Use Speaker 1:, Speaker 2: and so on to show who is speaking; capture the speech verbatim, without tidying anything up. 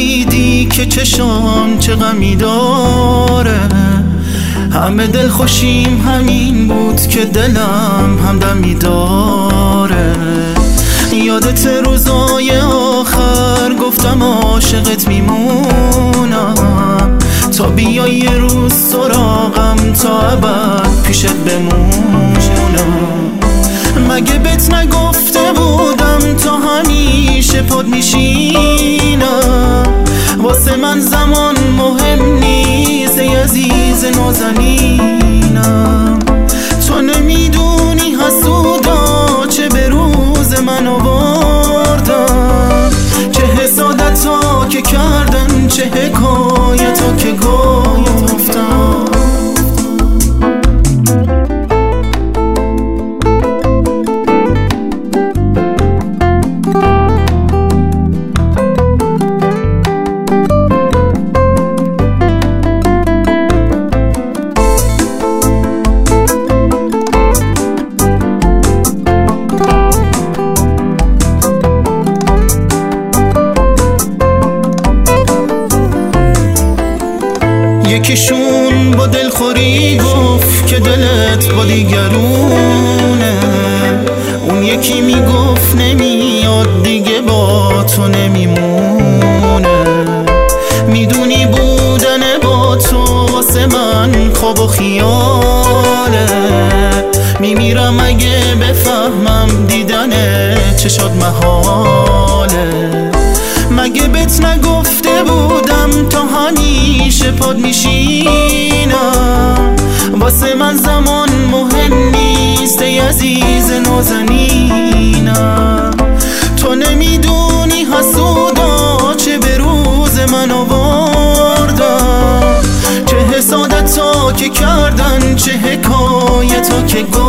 Speaker 1: ندیدی که چشام چه غمی داره؟ همه دل خوشیم همین بود که دلم همدمی داره. یادت روزای آخر گفتم عاشقت میمونم، تا بیای یه روز سراغم تا ابد پیشت بمونم. مگه بهت نگفته بودم تا همیشه پاد میشینم؟ واسه من زمان مهم نیست ای عزیز نازنینم. تو نمیدونی حسودا چه به روز من آوردن، چه حسادت ها که کردن، چه حکایت ها که گفتن. یکیشون با دلخوری گفت که دلت با دیگرونه، اون یکی میگفت نمیاد دیگه با تو نمیمونه. میدونی بودن با تو واسه من خواب و خیاله، میمیرم اگه بفهمم دیدن چشات محاله. مگه بهت نگفته بودم تا همیشه پاد میشینم؟ واسه من زمان مهم نیست ای عزیز نازنینم. تو نمیدونی حسودا چه به روز من آوردن، چه حسادت ها که کردن، چه حکایت ها که گفتن.